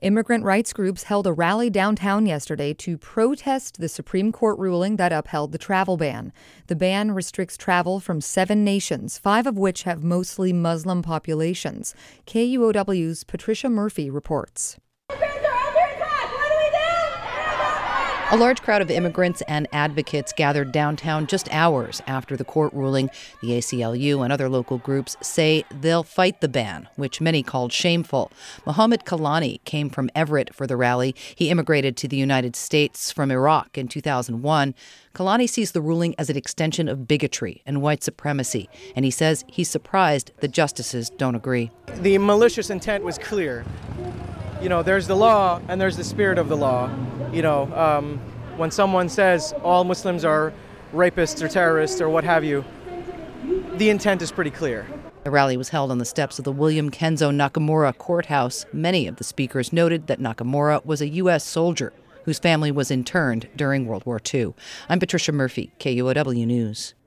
Immigrant rights groups held a rally downtown yesterday to protest the Supreme Court ruling that upheld the travel ban. The ban restricts travel from 7 nations, 5 of which have mostly Muslim populations. KUOW's Patricia Murphy reports. A large crowd of immigrants and advocates gathered downtown just hours after the court ruling. The ACLU and other local groups say they'll fight the ban, which many called shameful. Mohammed Kalani came from Everett for the rally. He immigrated to the United States from Iraq in 2001. Kalani sees the ruling as an extension of bigotry and white supremacy, and he says he's surprised the justices don't agree. The malicious intent was clear. There's the law and there's the spirit of the law. When someone says all Muslims are rapists or terrorists or what have you, the intent is pretty clear. The rally was held on the steps of the William Kenzo Nakamura courthouse. Many of the speakers noted that Nakamura was a U.S. soldier whose family was interned during World War II. I'm Patricia Murphy, KUOW News.